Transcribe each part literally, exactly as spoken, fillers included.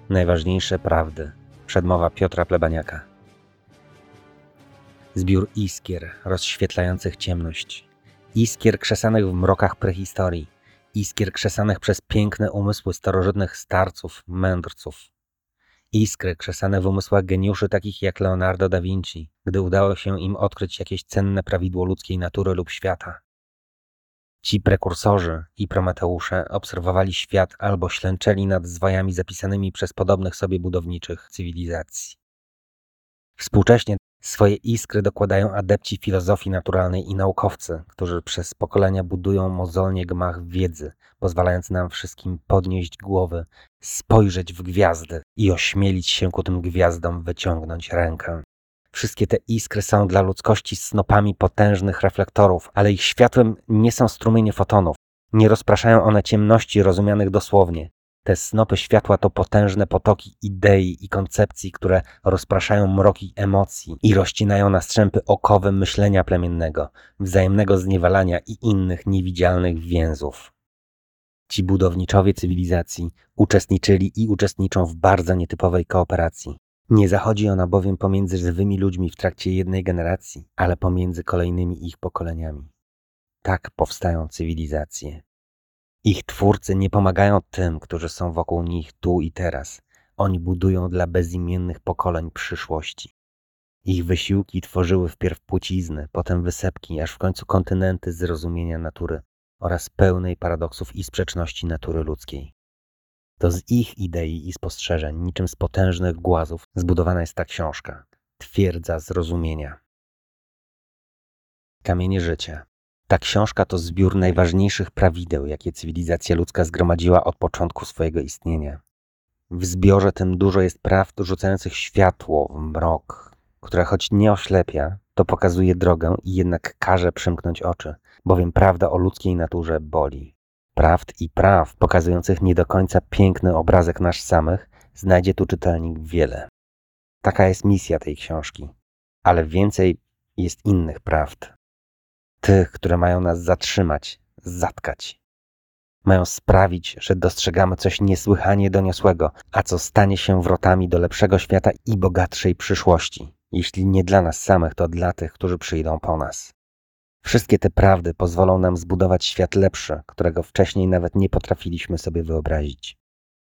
Najważniejsze prawdy. Przedmowa Piotra Plebaniaka. Zbiór iskier rozświetlających ciemność. Iskier krzesanych w mrokach prehistorii. Iskier krzesanych przez piękne umysły starożytnych starców, mędrców. Iskry krzesane w umysłach geniuszy takich jak Leonardo da Vinci, gdy udało się im odkryć jakieś cenne prawidło ludzkiej natury lub świata. Ci prekursorzy i prometeusze obserwowali świat albo ślęczeli nad zwajami zapisanymi przez podobnych sobie budowniczych cywilizacji. Współcześnie swoje iskry dokładają adepci filozofii naturalnej i naukowcy, którzy przez pokolenia budują mozolnie gmach wiedzy, pozwalając nam wszystkim podnieść głowy, spojrzeć w gwiazdy i ośmielić się ku tym gwiazdom wyciągnąć rękę. Wszystkie te iskry są dla ludzkości snopami potężnych reflektorów, ale ich światłem nie są strumienie fotonów. Nie rozpraszają one ciemności rozumianych dosłownie. Te snopy światła to potężne potoki idei i koncepcji, które rozpraszają mroki emocji i rozcinają na strzępy okowy myślenia plemiennego, wzajemnego zniewalania i innych niewidzialnych więzów. Ci budowniczowie cywilizacji uczestniczyli i uczestniczą w bardzo nietypowej kooperacji. Nie zachodzi ona bowiem pomiędzy żywymi ludźmi w trakcie jednej generacji, ale pomiędzy kolejnymi ich pokoleniami. Tak powstają cywilizacje. Ich twórcy nie pomagają tym, którzy są wokół nich tu i teraz. Oni budują dla bezimiennych pokoleń przyszłości. Ich wysiłki tworzyły wpierw płcizny, potem wysepki, aż w końcu kontynenty zrozumienia natury oraz pełnej paradoksów i sprzeczności natury ludzkiej. To z ich idei i spostrzeżeń, niczym z potężnych głazów, zbudowana jest ta książka. Twierdza zrozumienia. Kamienie życia. Ta książka to zbiór najważniejszych prawideł, jakie cywilizacja ludzka zgromadziła od początku swojego istnienia. W zbiorze tym dużo jest prawd rzucających światło w mrok, które choć nie oślepia, to pokazuje drogę i jednak każe przymknąć oczy, bowiem prawda o ludzkiej naturze boli. Prawd i praw pokazujących nie do końca piękny obrazek nas samych znajdzie tu czytelnik wiele. Taka jest misja tej książki, ale więcej jest innych prawd. Tych, które mają nas zatrzymać, zatkać. Mają sprawić, że dostrzegamy coś niesłychanie doniosłego, a co stanie się wrotami do lepszego świata i bogatszej przyszłości. Jeśli nie dla nas samych, to dla tych, którzy przyjdą po nas. Wszystkie te prawdy pozwolą nam zbudować świat lepszy, którego wcześniej nawet nie potrafiliśmy sobie wyobrazić.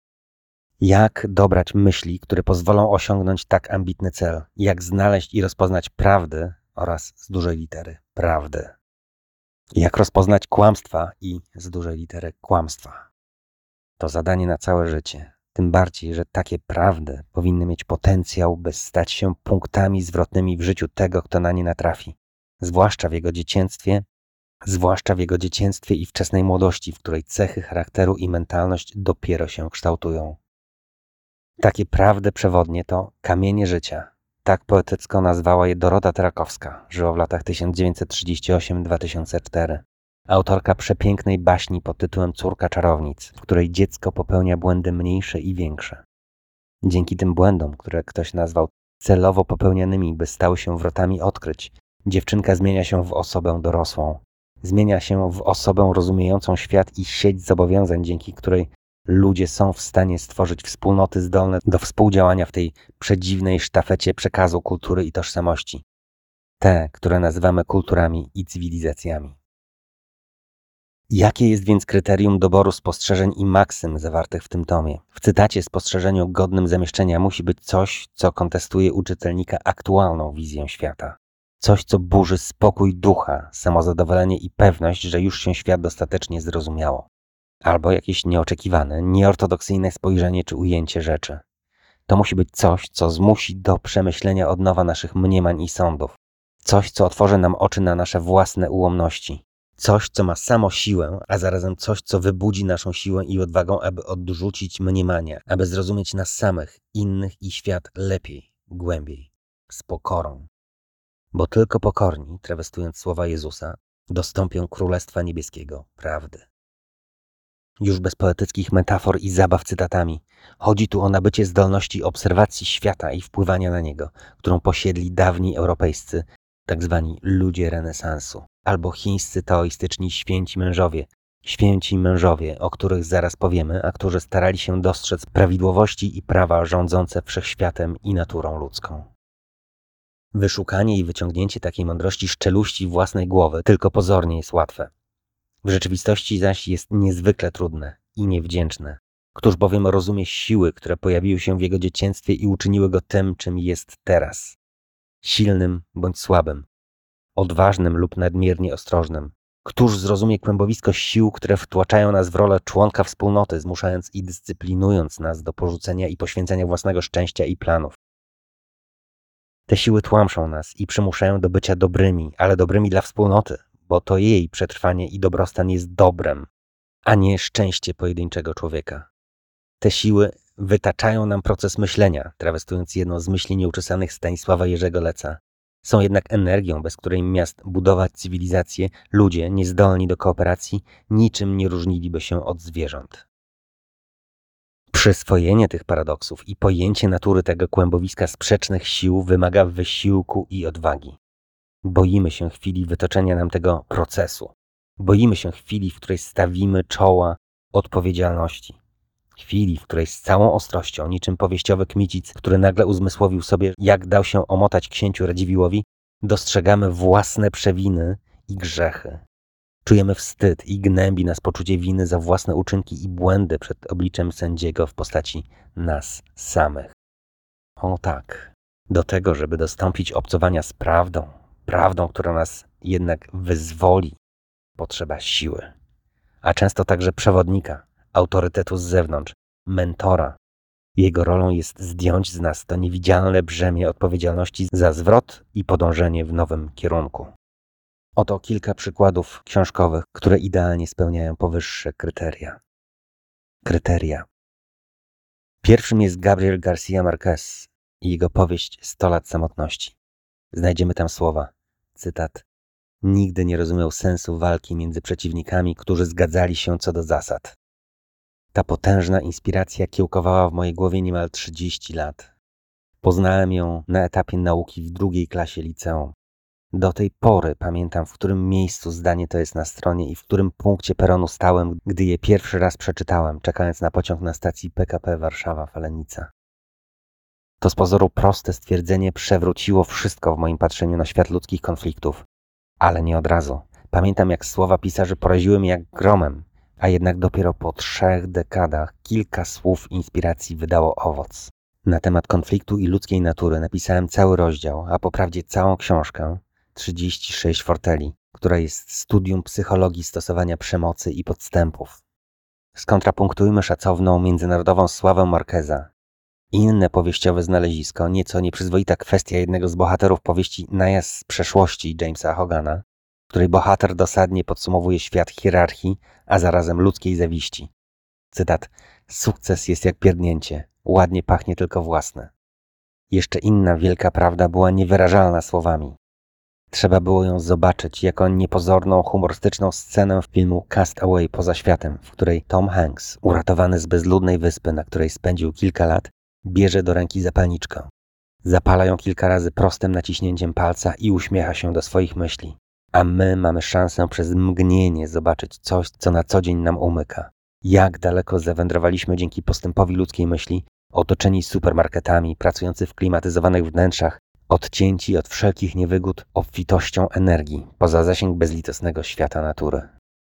Jak dobrać myśli, które pozwolą osiągnąć tak ambitny cel? Jak znaleźć i rozpoznać prawdy oraz z dużej litery prawdy? Jak rozpoznać kłamstwa i z dużej litery kłamstwa? To zadanie na całe życie. Tym bardziej, że takie prawdy powinny mieć potencjał, by stać się punktami zwrotnymi w życiu tego, kto na nie natrafi. Zwłaszcza w jego dzieciństwie, zwłaszcza w jego dzieciństwie i wczesnej młodości, w której cechy charakteru i mentalność dopiero się kształtują. Takie prawdy przewodnie to kamienie życia. Tak poetycko nazwała je Dorota Terakowska, żyła w latach tysiąc dziewięćset trzydziesty ósmy do dwa tysiące czwartego. Autorka przepięknej baśni pod tytułem Córka czarownic, w której dziecko popełnia błędy mniejsze i większe. Dzięki tym błędom, które ktoś nazwał celowo popełnianymi, by stały się wrotami odkryć, dziewczynka zmienia się w osobę dorosłą. Zmienia się w osobę rozumiejącą świat i sieć zobowiązań, dzięki której ludzie są w stanie stworzyć wspólnoty zdolne do współdziałania w tej przedziwnej sztafecie przekazu kultury i tożsamości. Te, które nazywamy kulturami i cywilizacjami. Jakie jest więc kryterium doboru spostrzeżeń i maksym zawartych w tym tomie? W cytacie spostrzeżeniu godnym zamieszczenia musi być coś, co kontestuje u czytelnika aktualną wizję świata. Coś, co burzy spokój ducha, samozadowolenie i pewność, że już się świat dostatecznie zrozumiało. Albo jakieś nieoczekiwane, nieortodoksyjne spojrzenie czy ujęcie rzeczy. To musi być coś, co zmusi do przemyślenia od nowa naszych mniemań i sądów. Coś, co otworzy nam oczy na nasze własne ułomności. Coś, co ma samo siłę, a zarazem coś, co wybudzi naszą siłę i odwagę, aby odrzucić mniemania, aby zrozumieć nas samych, innych i świat lepiej, głębiej, z pokorą. Bo tylko pokorni, trawestując słowa Jezusa, dostąpią Królestwa Niebieskiego prawdy. Już bez poetyckich metafor i zabaw cytatami. Chodzi tu o nabycie zdolności obserwacji świata i wpływania na niego, którą posiedli dawni europejscy, tak zwani ludzie renesansu, albo chińscy taoistyczni święci mężowie, Święci mężowie, o których zaraz powiemy, a którzy starali się dostrzec prawidłowości i prawa rządzące wszechświatem i naturą ludzką. Wyszukanie i wyciągnięcie takiej mądrości z czeluści własnej głowy tylko pozornie jest łatwe. W rzeczywistości zaś jest niezwykle trudne i niewdzięczne. Któż bowiem rozumie siły, które pojawiły się w jego dzieciństwie i uczyniły go tym, czym jest teraz? Silnym bądź słabym, odważnym lub nadmiernie ostrożnym. Któż zrozumie kłębowisko sił, które wtłaczają nas w rolę członka wspólnoty, zmuszając i dyscyplinując nas do porzucenia i poświęcenia własnego szczęścia i planów? Te siły tłamszą nas i przymuszają do bycia dobrymi, ale dobrymi dla wspólnoty, bo to jej przetrwanie i dobrostan jest dobrem, a nie szczęście pojedynczego człowieka. Te siły wytaczają nam proces myślenia, trawestując jedną z myśli nieuczesanych Stanisława Jerzego Leca. Są jednak energią, bez której miast budować cywilizację, ludzie niezdolni do kooperacji niczym nie różniliby się od zwierząt. Przyswojenie tych paradoksów i pojęcie natury tego kłębowiska sprzecznych sił wymaga wysiłku i odwagi. Boimy się chwili wytoczenia nam tego procesu. Boimy się chwili, w której stawimy czoła odpowiedzialności. Chwili, w której z całą ostrością, niczym powieściowy Kmicic, który nagle uzmysłowił sobie, jak dał się omotać księciu Radziwiłłowi, dostrzegamy własne przewiny i grzechy. Czujemy wstyd i gnębi nas poczucie winy za własne uczynki i błędy przed obliczem sędziego w postaci nas samych. O tak, do tego, żeby dostąpić obcowania z prawdą, prawdą, która nas jednak wyzwoli, potrzeba siły, a często także przewodnika, autorytetu z zewnątrz, mentora. Jego rolą jest zdjąć z nas to niewidzialne brzemię odpowiedzialności za zwrot i podążenie w nowym kierunku. Oto kilka przykładów książkowych, które idealnie spełniają powyższe kryteria. Kryteria. Pierwszym jest Gabriel García Márquez i jego powieść sto lat samotności. Znajdziemy tam słowa, cytat: nigdy nie rozumiał sensu walki między przeciwnikami, którzy zgadzali się co do zasad. Ta potężna inspiracja kiełkowała w mojej głowie niemal trzydzieści lat. Poznałem ją na etapie nauki w drugiej klasie liceum. Do tej pory pamiętam, w którym miejscu zdanie to jest na stronie i w którym punkcie peronu stałem, gdy je pierwszy raz przeczytałem, czekając na pociąg na stacji P K P Warszawa-Falenica. To z pozoru proste stwierdzenie przewróciło wszystko w moim patrzeniu na świat ludzkich konfliktów. Ale nie od razu. Pamiętam, jak słowa pisarzy poraziły mnie jak gromem, a jednak dopiero po trzech dekadach kilka słów inspiracji wydało owoc. Na temat konfliktu i ludzkiej natury napisałem cały rozdział, a poprawdzie całą książkę, trzydzieści sześć forteli, która jest studium psychologii stosowania przemocy i podstępów. Skontrapunktujmy szacowną międzynarodową sławę Marqueza. Inne powieściowe znalezisko, nieco nieprzyzwoita kwestia jednego z bohaterów powieści Najazd z przeszłości Jamesa Hogana, w której bohater dosadnie podsumowuje świat hierarchii, a zarazem ludzkiej zawiści. Cytat: sukces jest jak pierdnięcie, ładnie pachnie tylko własne. Jeszcze inna wielka prawda była niewyrażalna słowami. Trzeba było ją zobaczyć jako niepozorną, humorystyczną scenę filmu Cast Away poza światem, w której Tom Hanks, uratowany z bezludnej wyspy, na której spędził kilka lat, bierze do ręki zapalniczkę. Zapala ją kilka razy prostym naciśnięciem palca i uśmiecha się do swoich myśli. A my mamy szansę przez mgnienie zobaczyć coś, co na co dzień nam umyka. Jak daleko zawędrowaliśmy dzięki postępowi ludzkiej myśli, otoczeni supermarketami, pracujący w klimatyzowanych wnętrzach, odcięci od wszelkich niewygód obfitością energii, poza zasięg bezlitosnego świata natury.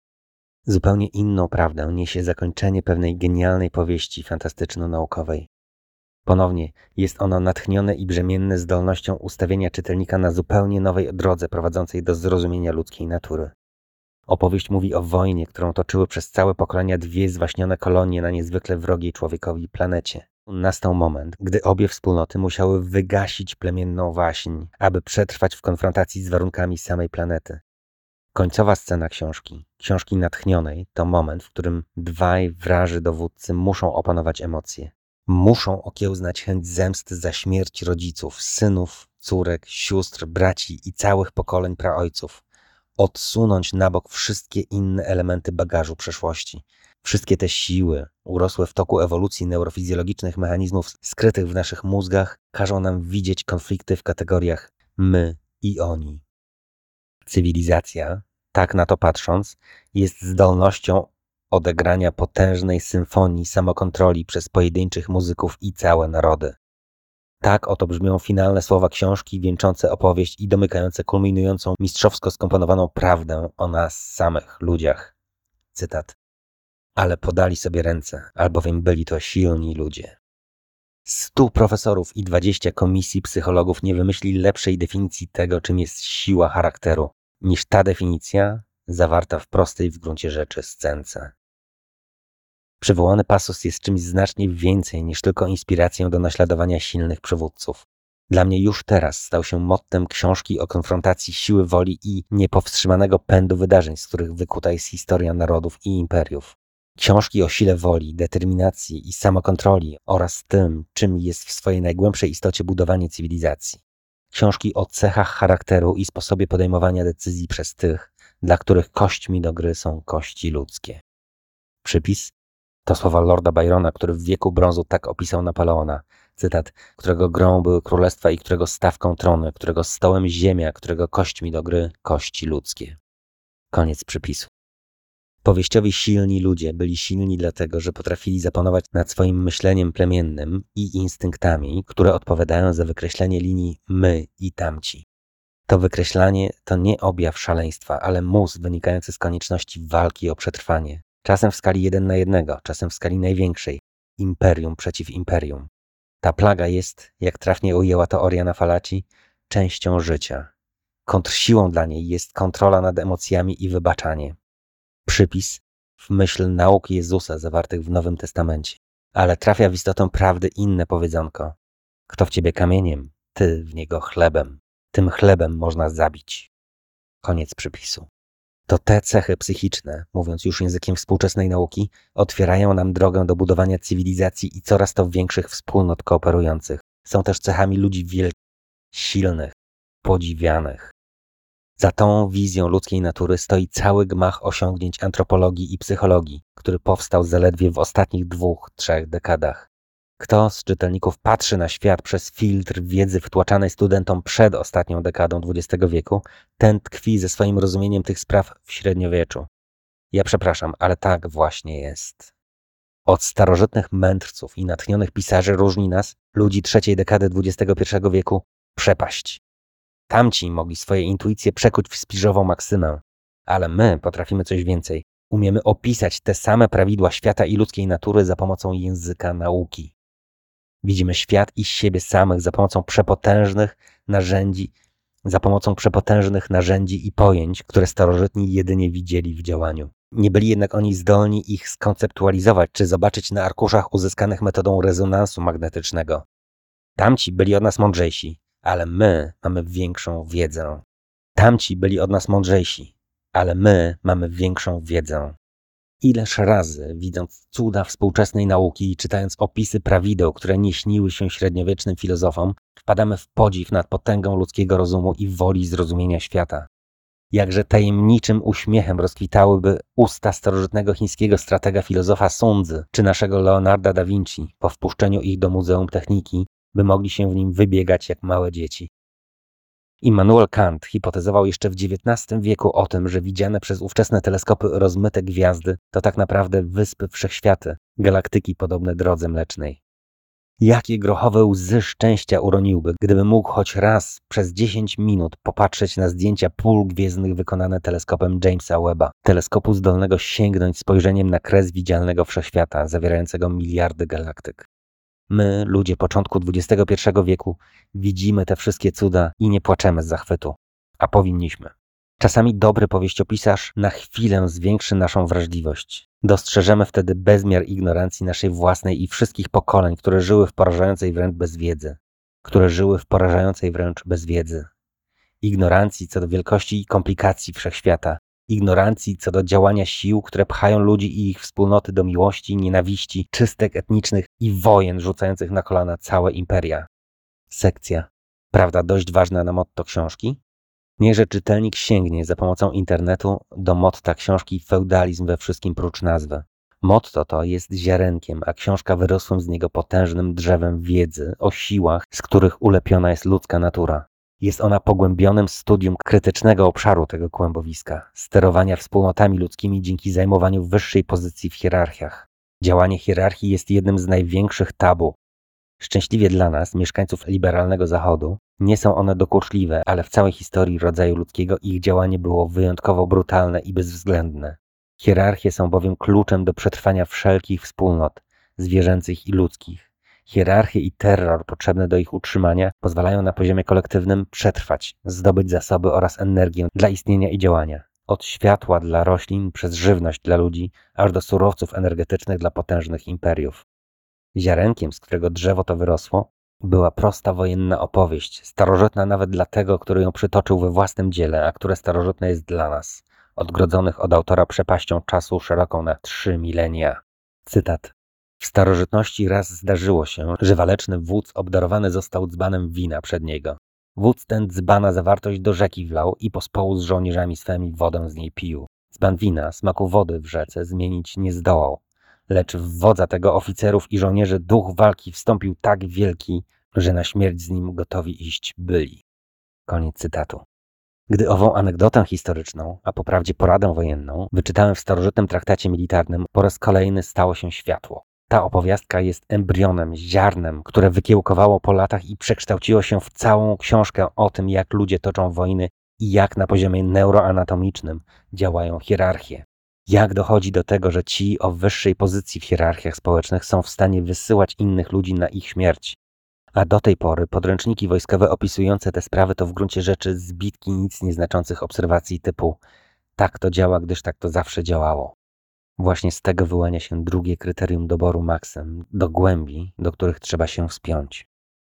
Zupełnie inną prawdę niesie zakończenie pewnej genialnej powieści fantastyczno-naukowej. Ponownie jest ono natchnione i brzemienne zdolnością ustawienia czytelnika na zupełnie nowej drodze prowadzącej do zrozumienia ludzkiej natury. Opowieść mówi o wojnie, którą toczyły przez całe pokolenia dwie zwaśnione kolonie na niezwykle wrogiej człowiekowi planecie. Nastał moment, gdy obie wspólnoty musiały wygasić plemienną waśń, aby przetrwać w konfrontacji z warunkami samej planety. Końcowa scena książki, książki natchnionej, to moment, w którym dwaj wraży dowódcy muszą opanować emocje. Muszą okiełznać chęć zemsty za śmierć rodziców, synów, córek, sióstr, braci i całych pokoleń praojców. Odsunąć na bok wszystkie inne elementy bagażu przeszłości. Wszystkie te siły, urosłe w toku ewolucji neurofizjologicznych mechanizmów skrytych w naszych mózgach, każą nam widzieć konflikty w kategoriach my i oni. Cywilizacja, tak na to patrząc, jest zdolnością odegrania potężnej symfonii samokontroli przez pojedynczych muzyków i całe narody. Tak oto brzmią finalne słowa książki wieńczące opowieść i domykające kulminującą mistrzowsko skomponowaną prawdę o nas samych ludziach. Cytat. Ale podali sobie ręce, albowiem byli to silni ludzie. Stu profesorów i dwadzieścia komisji psychologów nie wymyśli lepszej definicji tego, czym jest siła charakteru, niż ta definicja zawarta w prostej w gruncie rzeczy scence. Przywołany pasus jest czymś znacznie więcej niż tylko inspiracją do naśladowania silnych przywódców. Dla mnie już teraz stał się mottem książki o konfrontacji siły woli i niepowstrzymanego pędu wydarzeń, z których wykuta jest historia narodów i imperiów. Książki o sile woli, determinacji i samokontroli oraz tym, czym jest w swojej najgłębszej istocie budowanie cywilizacji. Książki o cechach charakteru i sposobie podejmowania decyzji przez tych, dla których kośćmi do gry są kości ludzkie. Przypis to słowa Lorda Byrona, który w wieku brązu tak opisał Napoleona. Cytat, którego grą były królestwa i którego stawką trony, którego stołem ziemia, którego kośćmi do gry kości ludzkie. Koniec przypisu. Powieściowi silni ludzie byli silni dlatego, że potrafili zapanować nad swoim myśleniem plemiennym i instynktami, które odpowiadają za wykreślenie linii my i tamci. To wykreślanie to nie objaw szaleństwa, ale mus wynikający z konieczności walki o przetrwanie. Czasem w skali jeden na jednego, czasem w skali największej. Imperium przeciw imperium. Ta plaga jest, jak trafnie ujęła to Oriana Fallaci, częścią życia. Kontrsiłą dla niej jest kontrola nad emocjami i wybaczanie. Przypis w myśl nauk Jezusa zawartych w Nowym Testamencie. Ale trafia w istotę prawdy inne powiedzonko. Kto w ciebie kamieniem, ty w niego chlebem. Tym chlebem można zabić. Koniec przypisu. To te cechy psychiczne, mówiąc już językiem współczesnej nauki, otwierają nam drogę do budowania cywilizacji i coraz to większych wspólnot kooperujących. Są też cechami ludzi wielkich, silnych, podziwianych. Za tą wizją ludzkiej natury stoi cały gmach osiągnięć antropologii i psychologii, który powstał zaledwie w ostatnich dwóch, trzech dekadach. Kto z czytelników patrzy na świat przez filtr wiedzy wtłaczanej studentom przed ostatnią dekadą dwudziestego wieku, ten tkwi ze swoim rozumieniem tych spraw w średniowieczu. Ja przepraszam, ale tak właśnie jest. Od starożytnych mędrców i natchnionych pisarzy różni nas, ludzi trzeciej dekady dwudziestego pierwszego wieku, przepaść. Tamci mogli swoje intuicje przekuć w spiżową maksymę, ale my potrafimy coś więcej. Umiemy opisać te same prawidła świata i ludzkiej natury za pomocą języka nauki. Widzimy świat i siebie samych za pomocą przepotężnych narzędzi, za pomocą przepotężnych narzędzi i pojęć, które starożytni jedynie widzieli w działaniu. Nie byli jednak oni zdolni ich skonceptualizować czy zobaczyć na arkuszach uzyskanych metodą rezonansu magnetycznego. Tamci byli od nas mądrzejsi, ale my mamy większą wiedzę. Tamci byli od nas mądrzejsi, ale my mamy większą wiedzę. Ileż razy, widząc cuda współczesnej nauki i czytając opisy prawideł, które nie śniły się średniowiecznym filozofom, wpadamy w podziw nad potęgą ludzkiego rozumu i woli zrozumienia świata. Jakże tajemniczym uśmiechem rozkwitałyby usta starożytnego chińskiego stratega filozofa Sun-Tzu czy naszego Leonarda da Vinci po wpuszczeniu ich do Muzeum Techniki, by mogli się w nim wybiegać jak małe dzieci. Immanuel Kant hipotezował jeszcze w dziewiętnastym wieku o tym, że widziane przez ówczesne teleskopy rozmyte gwiazdy to tak naprawdę wyspy wszechświaty, galaktyki podobne drodze mlecznej. Jakie grochowe łzy szczęścia uroniłby, gdyby mógł choć raz przez dziesięć minut popatrzeć na zdjęcia pól gwiezdnych wykonane teleskopem Jamesa Webba, teleskopu zdolnego sięgnąć spojrzeniem na kres widzialnego wszechświata, zawierającego miliardy galaktyk. My, ludzie początku dwudziestego pierwszego wieku, widzimy te wszystkie cuda i nie płaczemy z zachwytu, a powinniśmy. Czasami dobry powieściopisarz na chwilę zwiększy naszą wrażliwość. Dostrzeżemy wtedy bezmiar ignorancji naszej własnej i wszystkich pokoleń, które żyły w porażającej wręcz bezwiedzy. Które żyły w porażającej wręcz bezwiedzy. Ignorancji co do wielkości i komplikacji wszechświata. Ignorancji co do działania sił, które pchają ludzi i ich wspólnoty do miłości, nienawiści, czystek etnicznych i wojen rzucających na kolana całe imperia. Sekcja. Prawda dość ważna na motto książki? Niechże czytelnik sięgnie za pomocą internetu do motta książki Feudalizm we wszystkim prócz nazwy. Motto to jest ziarenkiem, a książka wyrosłym z niego potężnym drzewem wiedzy o siłach, z których ulepiona jest ludzka natura. Jest ona pogłębionym studium krytycznego obszaru tego kłębowiska, sterowania wspólnotami ludzkimi dzięki zajmowaniu wyższej pozycji w hierarchiach. Działanie hierarchii jest jednym z największych tabu. Szczęśliwie dla nas, mieszkańców liberalnego Zachodu, nie są one dokuczliwe, ale w całej historii rodzaju ludzkiego ich działanie było wyjątkowo brutalne i bezwzględne. Hierarchie są bowiem kluczem do przetrwania wszelkich wspólnot, zwierzęcych i ludzkich. Hierarchie i terror potrzebne do ich utrzymania pozwalają na poziomie kolektywnym przetrwać, zdobyć zasoby oraz energię dla istnienia i działania. Od światła dla roślin, przez żywność dla ludzi, aż do surowców energetycznych dla potężnych imperiów. Ziarenkiem, z którego drzewo to wyrosło, była prosta wojenna opowieść, starożytna nawet dla tego, który ją przytoczył we własnym dziele, a które starożytne jest dla nas, odgrodzonych od autora przepaścią czasu szeroką na trzy milenia. Cytat. W starożytności raz zdarzyło się, że waleczny wódz obdarowany został dzbanem wina przed niego. Wódz ten dzbana zawartość do rzeki wlał i pospołu z żołnierzami swymi wodę z niej pił. Dzban wina smaku wody w rzece zmienić nie zdołał. Lecz w wodza tego oficerów i żołnierzy duch walki wstąpił tak wielki, że na śmierć z nim gotowi iść byli. Koniec cytatu. Gdy ową anegdotę historyczną, a poprawdzie poradę wojenną, wyczytałem w starożytnym traktacie militarnym, po raz kolejny stało się światło. Ta opowiastka jest embrionem, ziarnem, które wykiełkowało po latach i przekształciło się w całą książkę o tym, jak ludzie toczą wojny i jak na poziomie neuroanatomicznym działają hierarchie. Jak dochodzi do tego, że ci o wyższej pozycji w hierarchiach społecznych są w stanie wysyłać innych ludzi na ich śmierć. A do tej pory podręczniki wojskowe opisujące te sprawy to w gruncie rzeczy zbitki nic nieznaczących obserwacji typu tak to działa, gdyż tak to zawsze działało. Właśnie z tego wyłania się drugie kryterium doboru maksym, do głębi, do których trzeba się wspiąć.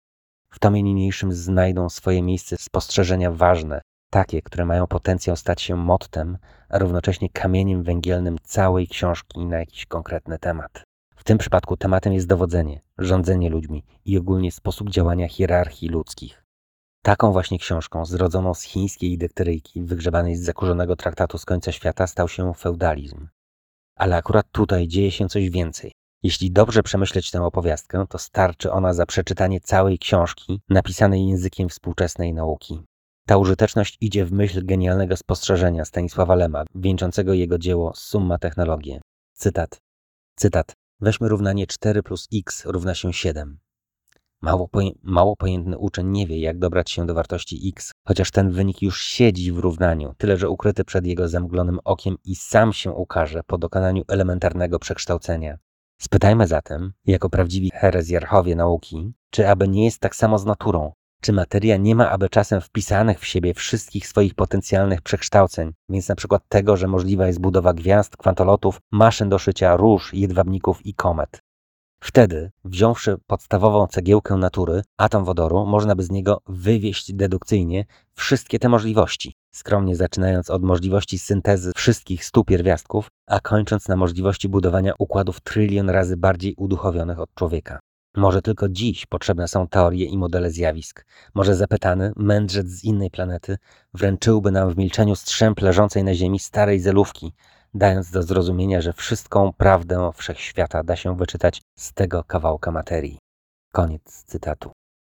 W tomie niniejszym znajdą swoje miejsce spostrzeżenia ważne, takie, które mają potencjał stać się mottem, a równocześnie kamieniem węgielnym całej książki na jakiś konkretny temat. W tym przypadku tematem jest dowodzenie, rządzenie ludźmi i ogólnie sposób działania hierarchii ludzkich. Taką właśnie książką, zrodzoną z chińskiej dykteryjki, wygrzebanej z zakurzonego traktatu z końca świata, stał się feudalizm. Ale akurat tutaj dzieje się coś więcej. Jeśli dobrze przemyśleć tę opowiastkę, to starczy ona za przeczytanie całej książki napisanej językiem współczesnej nauki. Ta użyteczność idzie w myśl genialnego spostrzeżenia Stanisława Lema, wieńczącego jego dzieło Summa Technologiae. Cytat. Cytat. Weźmy równanie cztery plus x równa się siedem. Mało, poje- mało pojętny uczeń nie wie, jak dobrać się do wartości x, chociaż ten wynik już siedzi w równaniu, tyle że ukryty przed jego zamglonym okiem i sam się ukaże po dokonaniu elementarnego przekształcenia. Spytajmy zatem, jako prawdziwi herezjarchowie nauki, czy aby nie jest tak samo z naturą? Czy materia nie ma aby czasem wpisanych w siebie wszystkich swoich potencjalnych przekształceń, więc na przykład tego, że możliwa jest budowa gwiazd, kwantolotów, maszyn do szycia róż, jedwabników i komet? Wtedy, wziąwszy podstawową cegiełkę natury, atom wodoru, można by z niego wywieść dedukcyjnie wszystkie te możliwości, skromnie zaczynając od możliwości syntezy wszystkich stu pierwiastków, a kończąc na możliwości budowania układów trylion razy bardziej uduchowionych od człowieka. Może tylko dziś potrzebne są teorie i modele zjawisk. Może zapytany, mędrzec z innej planety, wręczyłby nam w milczeniu strzęp leżącej na ziemi starej zelówki, dając do zrozumienia, że wszystką prawdę wszechświata da się wyczytać z tego kawałka materii. Koniec cytatu.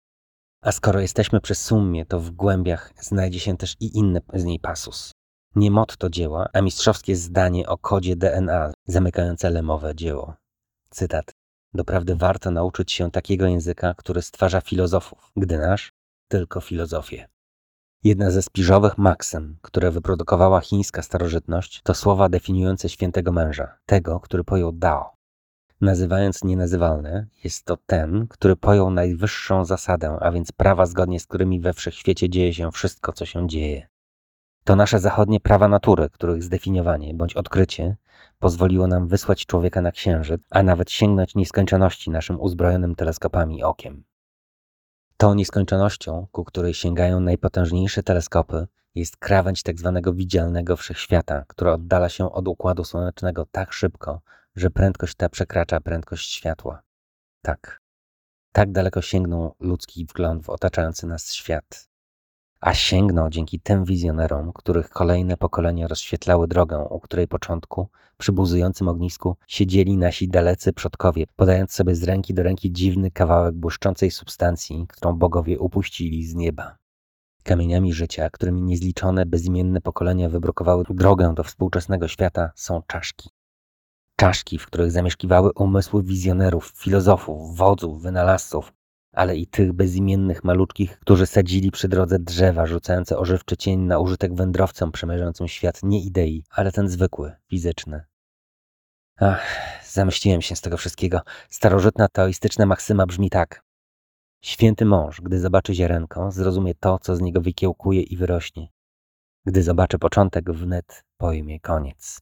A skoro jesteśmy przy summie, to w głębiach znajdzie się też i inny z niej pasus. Nie motto dzieła, a mistrzowskie zdanie o kodzie D N A zamykające Lemowe dzieło. Cytat. Doprawdy warto nauczyć się takiego języka, który stwarza filozofów, gdy nasz tylko filozofię. Jedna ze spiżowych maksym, które wyprodukowała chińska starożytność, to słowa definiujące świętego męża, tego, który pojął Dao. Nazywając nienazywalne, jest to ten, który pojął najwyższą zasadę, a więc prawa, zgodnie z którymi we wszechświecie dzieje się wszystko, co się dzieje. To nasze zachodnie prawa natury, których zdefiniowanie bądź odkrycie pozwoliło nam wysłać człowieka na księżyc, a nawet sięgnąć nieskończoności naszym uzbrojonym teleskopami okiem. Tą nieskończonością, ku której sięgają najpotężniejsze teleskopy, jest krawędź tak zwanego widzialnego wszechświata, która oddala się od Układu Słonecznego tak szybko, że prędkość ta przekracza prędkość światła. Tak, tak daleko sięgnął ludzki wgląd w otaczający nas świat. A sięgnął dzięki tym wizjonerom, których kolejne pokolenia rozświetlały drogę, u której początku, przy buzującym ognisku, siedzieli nasi dalecy przodkowie, podając sobie z ręki do ręki dziwny kawałek błyszczącej substancji, którą bogowie upuścili z nieba. Kamieniami życia, którymi niezliczone, bezimienne pokolenia wybrukowały drogę do współczesnego świata, są czaszki. Czaszki, w których zamieszkiwały umysły wizjonerów, filozofów, wodzów, wynalazców, ale i tych bezimiennych maluczkich, którzy sadzili przy drodze drzewa, rzucające ożywczy cień na użytek wędrowcom przemierzającym świat nie idei, ale ten zwykły, fizyczny. Ach, zamyśliłem się z tego wszystkiego. Starożytna teoistyczna maksyma brzmi tak. Święty mąż, gdy zobaczy ziarenko, zrozumie to, co z niego wykiełkuje i wyrośnie. Gdy zobaczy początek, wnet pojmie koniec.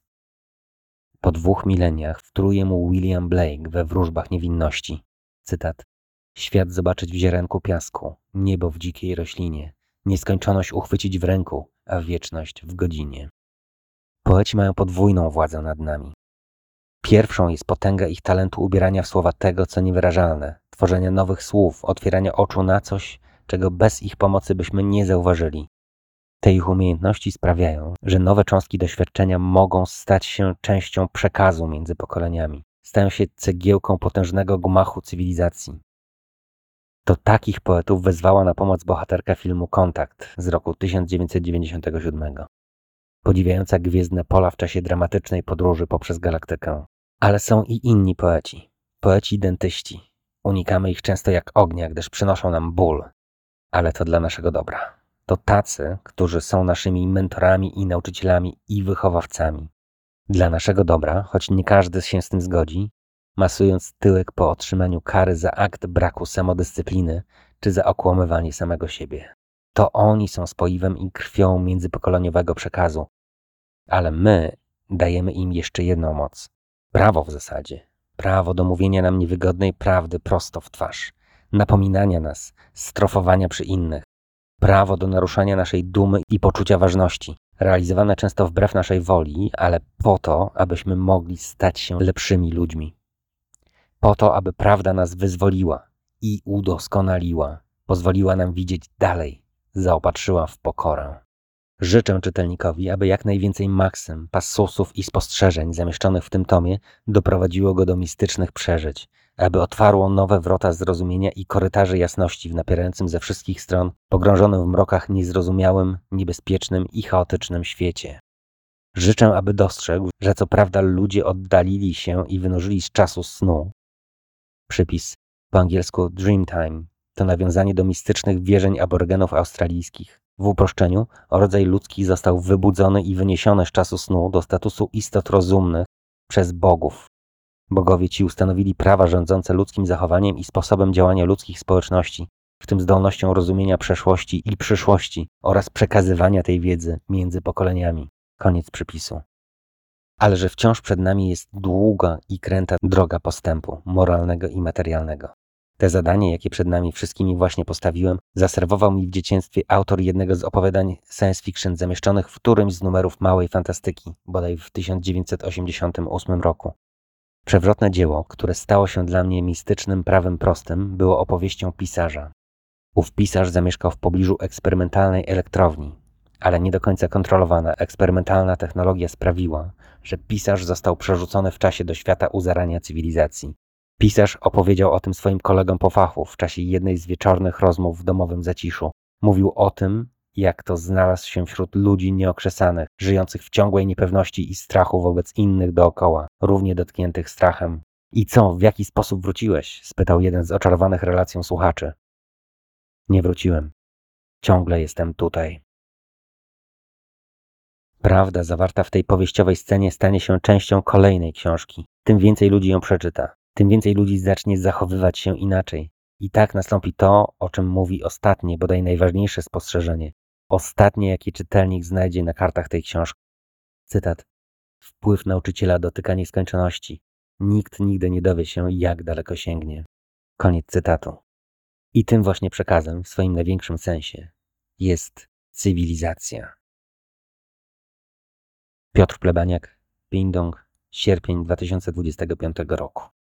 Po dwóch mileniach wtruje mu William Blake we Wróżbach Niewinności. Cytat. Świat zobaczyć w ziarenku piasku, niebo w dzikiej roślinie, nieskończoność uchwycić w ręku, a wieczność w godzinie. Poeci mają podwójną władzę nad nami. Pierwszą jest potęga ich talentu ubierania w słowa tego, co niewyrażalne, tworzenia nowych słów, otwierania oczu na coś, czego bez ich pomocy byśmy nie zauważyli. Te ich umiejętności sprawiają, że nowe cząstki doświadczenia mogą stać się częścią przekazu między pokoleniami. Stają się cegiełką potężnego gmachu cywilizacji. To takich poetów wezwała na pomoc bohaterka filmu Kontakt z roku tysiąc dziewięćset dziewięćdziesiątego siódmego. Podziwiająca gwiezdne pola w czasie dramatycznej podróży poprzez galaktykę. Ale są i inni poeci. Poeci dentyści. Unikamy ich często jak ognia, gdyż przynoszą nam ból. Ale to dla naszego dobra. To tacy, którzy są naszymi mentorami i nauczycielami i wychowawcami. Dla naszego dobra, choć nie każdy się z tym zgodzi, masując tyłek po otrzymaniu kary za akt braku samodyscypliny czy za okłamywanie samego siebie. To oni są spoiwem i krwią międzypokoleniowego przekazu. Ale my dajemy im jeszcze jedną moc. Prawo w zasadzie. Prawo do mówienia nam niewygodnej prawdy prosto w twarz. Napominania nas, strofowania przy innych. Prawo do naruszania naszej dumy i poczucia ważności. Realizowane często wbrew naszej woli, ale po to, abyśmy mogli stać się lepszymi ludźmi. Po to, aby prawda nas wyzwoliła i udoskonaliła. Pozwoliła nam widzieć dalej. Zaopatrzyła w pokorę. Życzę czytelnikowi, aby jak najwięcej maksym, passusów i spostrzeżeń zamieszczonych w tym tomie doprowadziło go do mistycznych przeżyć, aby otwarło nowe wrota zrozumienia i korytarzy jasności w napierającym ze wszystkich stron, pogrążonym w mrokach niezrozumiałym, niebezpiecznym i chaotycznym świecie. Życzę, aby dostrzegł, że co prawda ludzie oddalili się i wynurzyli z czasu snu. Przypis po angielsku Dreamtime to nawiązanie do mistycznych wierzeń aborygenów australijskich. W uproszczeniu, rodzaj ludzki został wybudzony i wyniesiony z czasu snu do statusu istot rozumnych przez bogów. Bogowie ci ustanowili prawa rządzące ludzkim zachowaniem i sposobem działania ludzkich społeczności, w tym zdolnością rozumienia przeszłości i przyszłości oraz przekazywania tej wiedzy między pokoleniami. Koniec przypisu. Ale że wciąż przed nami jest długa i kręta droga postępu moralnego i materialnego. Te zadanie, jakie przed nami wszystkimi właśnie postawiłem, zaserwował mi w dzieciństwie autor jednego z opowiadań science fiction zamieszczonych w którymś z numerów Małej Fantastyki, bodaj w tysiąc dziewięćset osiemdziesiątym ósmym roku. Przewrotne dzieło, które stało się dla mnie mistycznym prawem prostym, było opowieścią pisarza. Ów pisarz zamieszkał w pobliżu eksperymentalnej elektrowni, ale nie do końca kontrolowana eksperymentalna technologia sprawiła, że pisarz został przerzucony w czasie do świata u zarania cywilizacji. Pisarz opowiedział o tym swoim kolegom po fachu w czasie jednej z wieczornych rozmów w domowym zaciszu. Mówił o tym, jak to znalazł się wśród ludzi nieokrzesanych, żyjących w ciągłej niepewności i strachu wobec innych dookoła, równie dotkniętych strachem. I co, w jaki sposób wróciłeś? Spytał jeden z oczarowanych relacją słuchaczy. Nie wróciłem. Ciągle jestem tutaj. Prawda zawarta w tej powieściowej scenie stanie się częścią kolejnej książki. Tym więcej ludzi ją przeczyta. Tym więcej ludzi zacznie zachowywać się inaczej. I tak nastąpi to, o czym mówi ostatnie, bodaj najważniejsze spostrzeżenie. Ostatnie, jakie czytelnik znajdzie na kartach tej książki. Cytat. Wpływ nauczyciela dotyka nieskończoności. Nikt nigdy nie dowie się, jak daleko sięgnie. Koniec cytatu. I tym właśnie przekazem, w swoim największym sensie, jest cywilizacja. Piotr Plebaniak, Pindong, sierpień dwa tysiące dwudziestego piątego roku.